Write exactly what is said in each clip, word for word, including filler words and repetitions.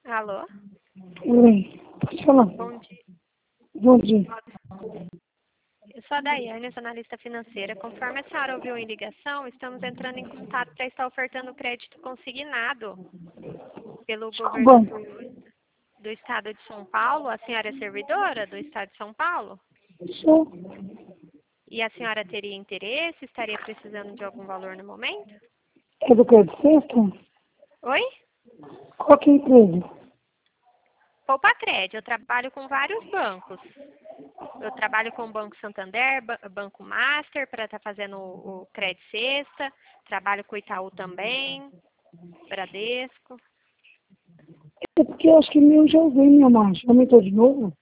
Alô? Oi, pode falar. Bom dia. Bom dia. Eu sou a Daiane, sou analista financeira. Conforme a senhora ouviu em ligação, estamos entrando em contato para estar ofertando crédito consignado pelo governo Bom, do, do estado de São Paulo. A senhora é servidora do estado de São Paulo? sou. E a senhora teria interesse? Estaria precisando de algum valor no momento? É do Crédito Sexta? Oi? Qual que é a empresa? Poupa Crédito. Eu trabalho com vários bancos. Eu trabalho com o Banco Santander, Ba- Banco Master, para estar fazendo o, o Crédito Sexta. Trabalho com o Itaú também, Bradesco. É porque eu acho que meu já usei minha margem. Aumentou de novo?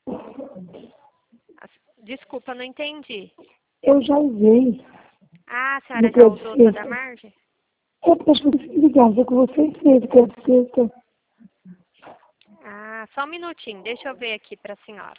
As- Desculpa, não entendi. Eu já usei Ah, a no senhora já Crédito usou toda a Sexta. margem? É porque acho que eu fiquei ligado com vocês fez o Crédito Sexta. Ah, só um minutinho, deixa eu ver aqui para a senhora.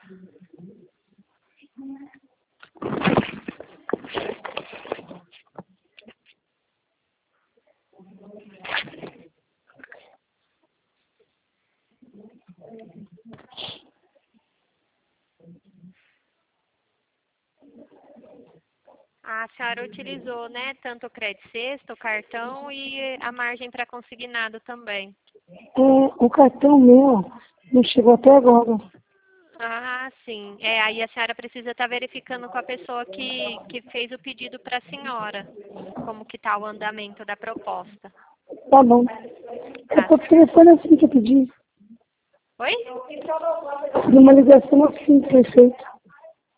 A senhora utilizou, né, tanto o Crédito Sexta, o cartão e a margem para consignado também. É, o cartão meu não chegou até agora. Ah, sim. É, aí a senhora precisa estar verificando com a pessoa que, que fez o pedido para a senhora, como que está o andamento da proposta. Tá bom. É Tá por certo. telefone assim que eu pedi. Oi? Numa ligação assim que foi feita.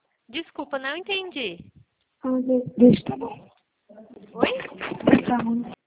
Desculpa, não entendi. Ah, deixa, tá bom. Oi? Tá bom.